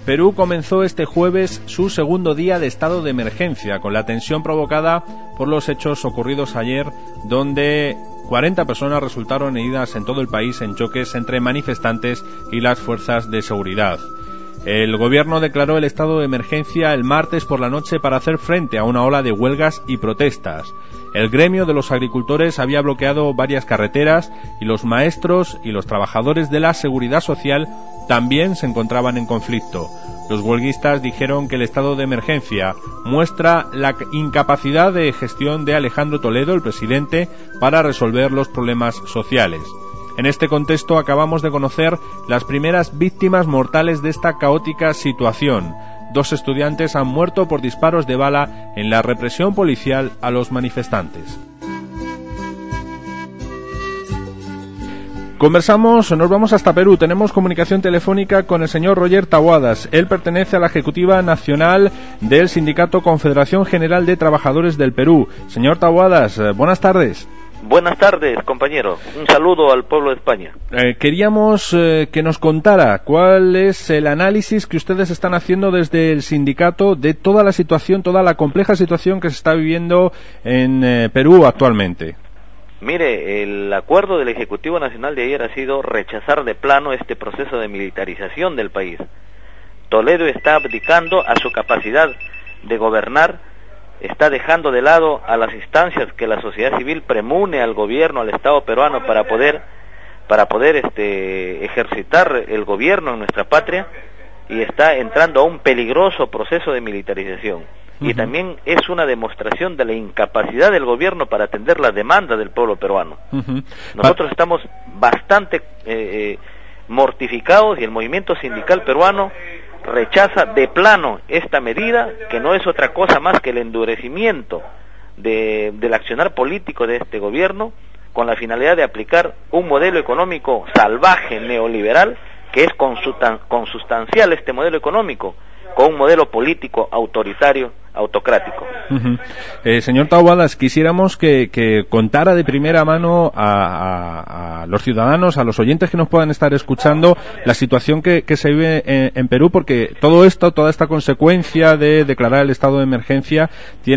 Perú comenzó este jueves su segundo día de estado de emergencia, con la tensión provocada por los hechos ocurridos ayer, donde 40 personas resultaron heridas en todo el país en choques entre manifestantes y las fuerzas de seguridad. El gobierno declaró el estado de emergencia el martes por la noche para hacer frente a una ola de huelgas y protestas. El gremio de los agricultores había bloqueado varias carreteras y los maestros y los trabajadores de la seguridad social también se encontraban en conflicto. Los huelguistas dijeron que el estado de emergencia muestra la incapacidad de gestión de Alejandro Toledo, el presidente, para resolver los problemas sociales. En este contexto acabamos de conocer las primeras víctimas mortales de esta caótica situación. 2 estudiantes han muerto por disparos de bala en la represión policial a los manifestantes. Nos vamos hasta Perú. Tenemos comunicación telefónica con el señor Roger Taboadas. Él pertenece a la Ejecutiva Nacional del Sindicato Confederación General de Trabajadores del Perú. Señor Taboadas, buenas tardes. Buenas tardes, compañero. Un saludo al pueblo de España. Queríamos que nos contara cuál es el análisis que ustedes están haciendo desde el sindicato de toda la situación, toda la compleja situación que se está viviendo en Perú actualmente. Mire, el acuerdo del Ejecutivo Nacional de ayer ha sido rechazar de plano este proceso de militarización del país. Toledo está abdicando a su capacidad de gobernar, está dejando de lado a las instancias que la sociedad civil premune al gobierno, al Estado peruano para poder ejercitar el gobierno en nuestra patria, y está entrando a un peligroso proceso de militarización. Y también es una demostración de la incapacidad del gobierno para atender la demanda del pueblo peruano. Nosotros estamos bastante mortificados, y el movimiento sindical peruano rechaza de plano esta medida, que no es otra cosa más que el endurecimiento del accionar político de este gobierno, con la finalidad de aplicar un modelo económico salvaje, neoliberal, que es consustancial este modelo económico con un modelo político autoritario, autocrático. Señor Taboadas, quisiéramos que contara de primera mano a los ciudadanos, a los oyentes que nos puedan estar escuchando, la situación que se vive en Perú, porque toda esta consecuencia de declarar el estado de emergencia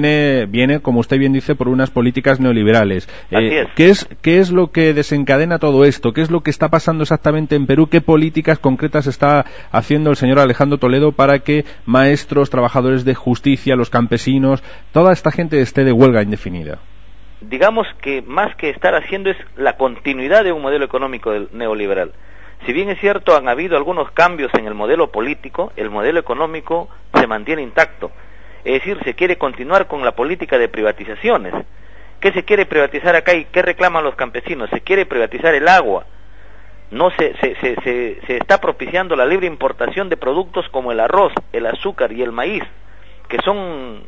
viene, como usted bien dice, por unas políticas neoliberales. Así es. ¿Qué es lo que desencadena todo esto? ¿Qué es lo que está pasando exactamente en Perú? ¿Qué políticas concretas está haciendo el señor Alejandro Toledo para que maestros, trabajadores de justicia, los campesinos, toda esta gente esté de huelga indefinida? Digamos que más que estar haciendo es la continuidad de un modelo económico neoliberal. Si bien es cierto, han habido algunos cambios en el modelo político, el modelo económico se mantiene intacto. Es decir, se quiere continuar con la política de privatizaciones. ¿Qué se quiere privatizar acá y qué reclaman los campesinos? Se quiere privatizar el agua. No se está propiciando la libre importación de productos como el arroz, el azúcar y el maíz, que son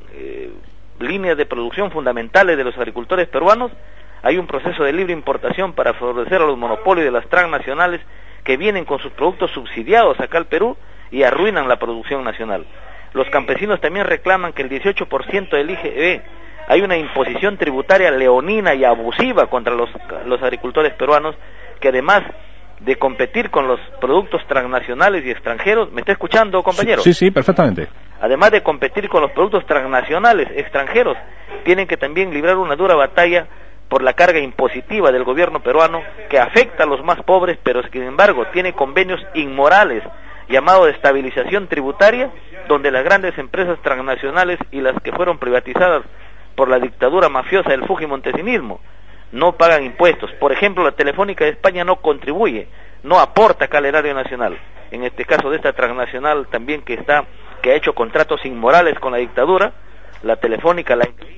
líneas de producción fundamentales de los agricultores peruanos. Hay un proceso de libre importación para favorecer a los monopolios de las transnacionales que vienen con sus productos subsidiados acá al Perú y arruinan la producción nacional. Los campesinos también reclaman que el 18% del IGB, hay una imposición tributaria leonina y abusiva contra los agricultores peruanos, que además de competir con los productos transnacionales y extranjeros, ¿me está escuchando, compañero? Sí, perfectamente. Además de competir con los productos transnacionales extranjeros, tienen que también librar una dura batalla por la carga impositiva del gobierno peruano, que afecta a los más pobres, pero sin embargo tiene convenios inmorales llamado de estabilización tributaria, donde las grandes empresas transnacionales y las que fueron privatizadas por la dictadura mafiosa del fujimontesinismo no pagan impuestos. Por ejemplo, la Telefónica de España no contribuye, no aporta acá al erario nacional. En este caso de esta transnacional también que ha hecho contratos inmorales con la dictadura, la Telefónica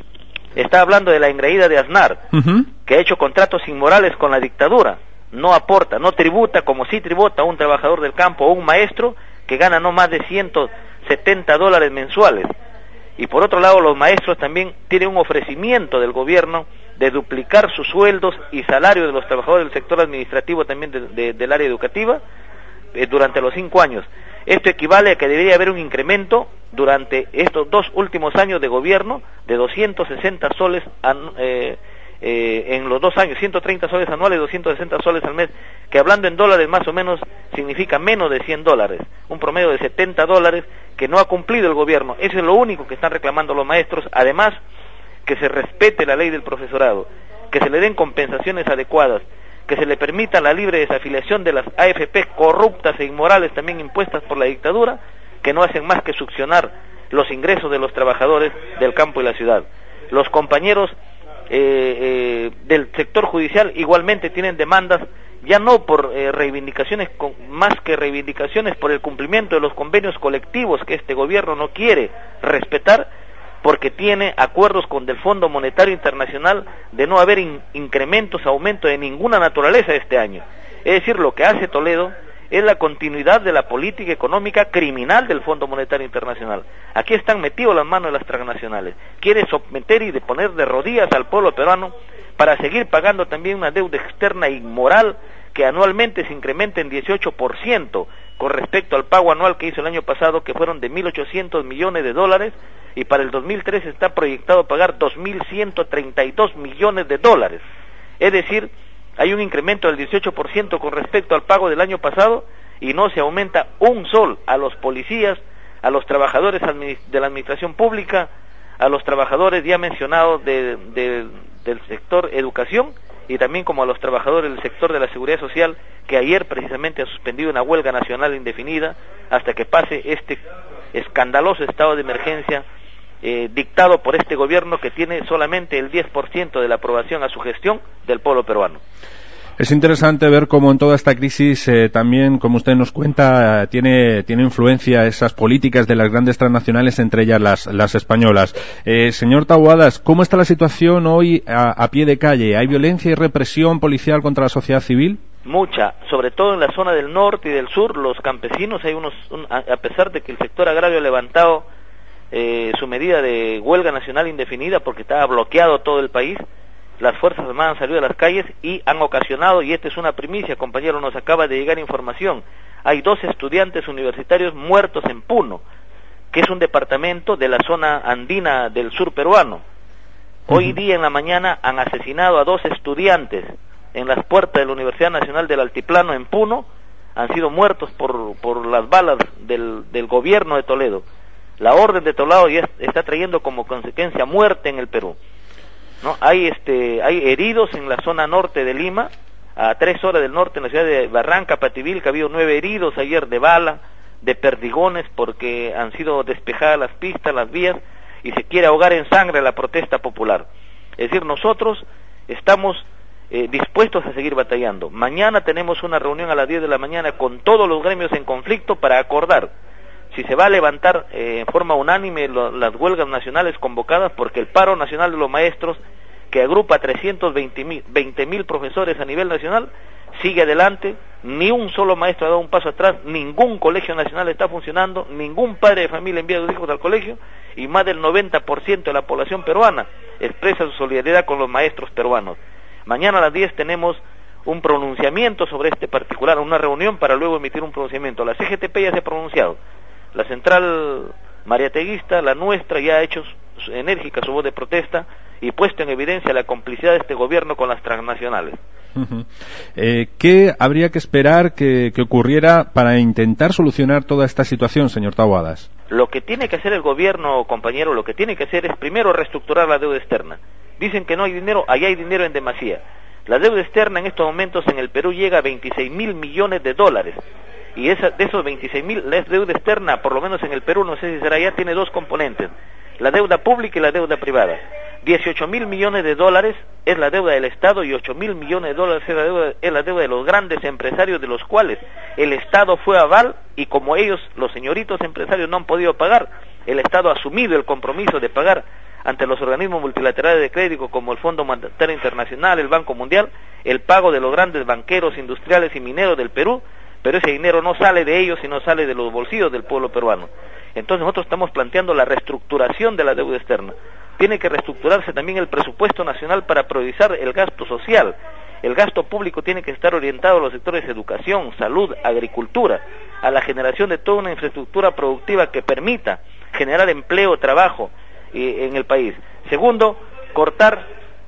está hablando de la engreída de Aznar, que ha hecho contratos inmorales con la dictadura, no aporta, no tributa como sí tributa un trabajador del campo o un maestro que gana no más de $170 mensuales. Y por otro lado, los maestros también tienen un ofrecimiento del gobierno de duplicar sus sueldos y salarios de los trabajadores del sector administrativo, también del área educativa, durante los 5 años. Esto equivale a que debería haber un incremento durante estos 2 últimos años de gobierno de 260 soles en los 2 años, 130 soles anuales, 260 soles al mes, que hablando en dólares más o menos significa menos de $100, un promedio de $70 que no ha cumplido el gobierno. Eso es lo único que están reclamando los maestros. Además, que se respete la ley del profesorado, que se le den compensaciones adecuadas, que se le permita la libre desafiliación de las AFP corruptas e inmorales también impuestas por la dictadura, que no hacen más que succionar los ingresos de los trabajadores del campo y la ciudad. Los compañeros del sector judicial igualmente tienen demandas, ya no por reivindicaciones, más que reivindicaciones por el cumplimiento de los convenios colectivos que este gobierno no quiere respetar, porque tiene acuerdos con el Fondo Monetario Internacional de no haber incrementos, aumentos de ninguna naturaleza este año. Es decir, lo que hace Toledo es la continuidad de la política económica criminal del Fondo Monetario Internacional. Aquí están metidos las manos de las transnacionales. Quiere someter y de poner de rodillas al pueblo peruano para seguir pagando también una deuda externa inmoral que anualmente se incrementa en 18% con respecto al pago anual que hizo el año pasado, que fueron de $1.800 millones, y para el 2013 está proyectado pagar $2.132 millones. Es decir, hay un incremento del 18% con respecto al pago del año pasado, y no se aumenta un sol a los policías, a los trabajadores de la administración pública, a los trabajadores ya mencionados del sector educación, y también como a los trabajadores del sector de la seguridad social, que ayer precisamente han suspendido una huelga nacional indefinida hasta que pase este escandaloso estado de emergencia dictado por este gobierno, que tiene solamente el 10% de la aprobación a su gestión del pueblo peruano. Es interesante ver cómo en toda esta crisis también, como usted nos cuenta, tiene influencia esas políticas de las grandes transnacionales, entre ellas las españolas. Señor Taboadas, ¿cómo está la situación hoy a pie de calle? ¿Hay violencia y represión policial contra la sociedad civil? Mucha, sobre todo en la zona del norte y del sur. Los campesinos, a pesar de que el sector agrario ha levantado su medida de huelga nacional indefinida porque estaba bloqueado todo el país, las Fuerzas Armadas han salido a las calles y han ocasionado, y esta es una primicia, compañero, nos acaba de llegar información, hay 2 estudiantes universitarios muertos en Puno, que es un departamento de la zona andina del sur peruano. Hoy día en la mañana han asesinado a 2 estudiantes en las puertas de la Universidad Nacional del Altiplano en Puno, han sido muertos por las balas del gobierno de Toledo. La orden de Toledo ya está trayendo como consecuencia muerte en el Perú. ¿No? Hay heridos en la zona norte de Lima, a 3 horas del norte, en la ciudad de Barranca, Pativilca, que ha habido 9 heridos ayer de bala, de perdigones, porque han sido despejadas las pistas, las vías, y se quiere ahogar en sangre la protesta popular. Es decir, nosotros estamos dispuestos a seguir batallando. Mañana tenemos una reunión a las 10 de la mañana con todos los gremios en conflicto para acordar si se va a levantar en forma unánime las huelgas nacionales convocadas, porque el paro nacional de los maestros, que agrupa 320.000 profesores a nivel nacional, sigue adelante. Ni un solo maestro ha dado un paso atrás, ningún colegio nacional está funcionando, ningún padre de familia envía a sus hijos al colegio, y más del 90% de la población peruana expresa su solidaridad con los maestros peruanos. Mañana a las 10 tenemos un pronunciamiento sobre este particular, una reunión para luego emitir un pronunciamiento. La CGTP ya se ha pronunciado, la central mariateguista, la nuestra, ya ha hecho enérgica su voz de protesta y puesto en evidencia la complicidad de este gobierno con las transnacionales. ¿Qué habría que esperar que ocurriera para intentar solucionar toda esta situación, señor Taboadas? Lo que tiene que hacer el gobierno, compañero, lo que tiene que hacer es primero reestructurar la deuda externa. Dicen que no hay dinero, allá hay dinero en demasía. La deuda externa en estos momentos en el Perú llega a $26.000 millones, y de esos 26.000, la deuda externa, por lo menos en el Perú, no sé si será ya, tiene 2 componentes, la deuda pública y la deuda privada. $18.000 millones es la deuda del Estado, y $8.000 millones es la deuda de los grandes empresarios, de los cuales el Estado fue aval, y como ellos, los señoritos empresarios, no han podido pagar, el Estado ha asumido el compromiso de pagar ante los organismos multilaterales de crédito como el Fondo Monetario Internacional, el Banco Mundial, el pago de los grandes banqueros, industriales y mineros del Perú, pero ese dinero no sale de ellos, sino sale de los bolsillos del pueblo peruano. Entonces nosotros estamos planteando la reestructuración de la deuda externa. Tiene que reestructurarse también el presupuesto nacional para priorizar el gasto social. El gasto público tiene que estar orientado a los sectores de educación, salud, agricultura, a la generación de toda una infraestructura productiva que permita generar empleo, trabajo en el país. Segundo, cortar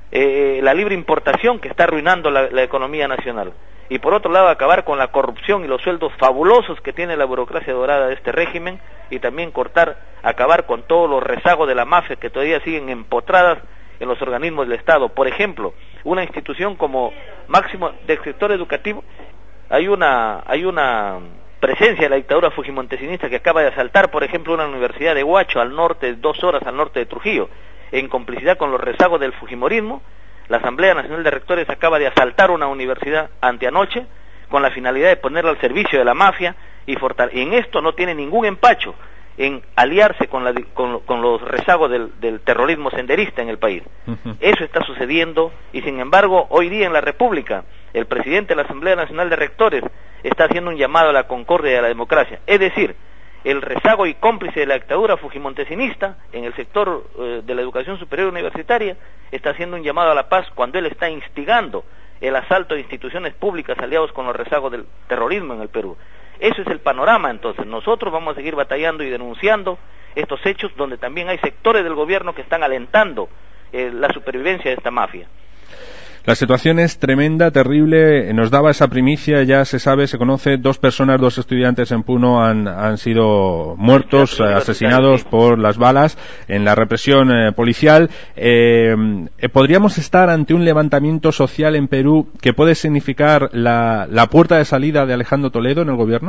la libre importación que está arruinando la economía nacional. Y por otro lado, acabar con la corrupción y los sueldos fabulosos que tiene la burocracia dorada de este régimen, y también acabar con todos los rezagos de la mafia que todavía siguen empotradas en los organismos del Estado. Por ejemplo, una institución como máximo del sector educativo, hay una presencia de la dictadura fujimontesinista que acaba de asaltar, por ejemplo, una universidad de Huacho, al norte, 2 horas al norte de Trujillo, en complicidad con los rezagos del fujimorismo. La Asamblea Nacional de Rectores acaba de asaltar una universidad anteanoche con la finalidad de ponerla al servicio de la mafia y en esto no tiene ningún empacho en aliarse con los rezagos del terrorismo senderista en el país. Eso está sucediendo y sin embargo hoy día en la República el presidente de la Asamblea Nacional de Rectores está haciendo un llamado a la concordia y a la democracia, es decir, el rezago y cómplice de la dictadura fujimontesinista en el sector de la educación superior universitaria está haciendo un llamado a la paz cuando él está instigando el asalto de instituciones públicas aliados con los rezagos del terrorismo en el Perú. Eso es el panorama. Entonces nosotros vamos a seguir batallando y denunciando estos hechos donde también hay sectores del gobierno que están alentando la supervivencia de esta mafia. La situación es tremenda, terrible. Nos daba esa primicia, ya se sabe, se conoce, 2 personas, 2 estudiantes en Puno han sido muertos, asesinados por las balas en la represión policial. ¿Podríamos estar ante un levantamiento social en Perú que puede significar la puerta de salida de Alejandro Toledo en el gobierno?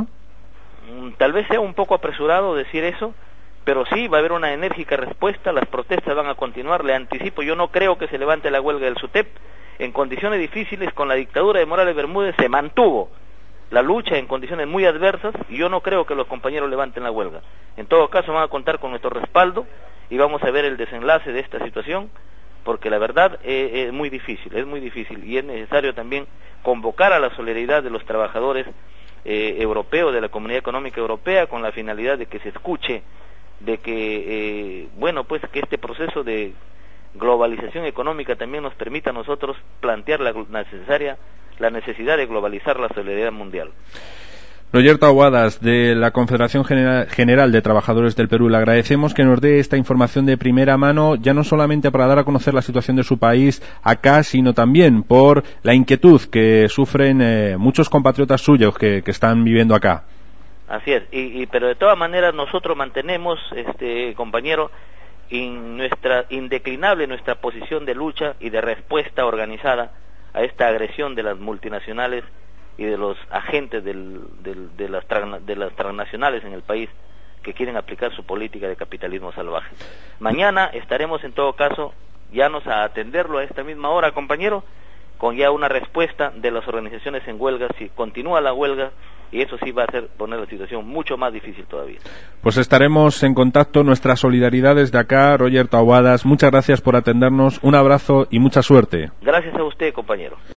Tal vez sea un poco apresurado decir eso, pero sí va a haber una enérgica respuesta, las protestas van a continuar. Le anticipo, yo no creo que se levante la huelga del SUTEP. En condiciones difíciles, con la dictadura de Morales Bermúdez, se mantuvo la lucha en condiciones muy adversas y yo no creo que los compañeros levanten la huelga. En todo caso van a contar con nuestro respaldo y vamos a ver el desenlace de esta situación, porque la verdad es muy difícil y es necesario también convocar a la solidaridad de los trabajadores europeos, de la Comunidad Económica Europea, con la finalidad de que se escuche, de que que este proceso de globalización económica también nos permita a nosotros plantear la necesidad de globalizar la solidaridad mundial. Roger Taboadas, de la Confederación General de Trabajadores del Perú, le agradecemos que nos dé esta información de primera mano, ya no solamente para dar a conocer la situación de su país acá, sino también por la inquietud que sufren muchos compatriotas suyos que están viviendo acá. Así es, pero de todas maneras nosotros mantenemos, compañero, indeclinable nuestra posición de lucha y de respuesta organizada a esta agresión de las multinacionales y de los agentes de las transnacionales en el país que quieren aplicar su política de capitalismo salvaje. Mañana estaremos en todo caso llanos a atenderlo a esta misma hora, compañero, con ya una respuesta de las organizaciones en huelga, si continúa la huelga, y eso sí va a poner la situación mucho más difícil todavía. Pues estaremos en contacto, nuestra solidaridad desde acá. Roger Taboadas, muchas gracias por atendernos, un abrazo y mucha suerte. Gracias a usted, compañero.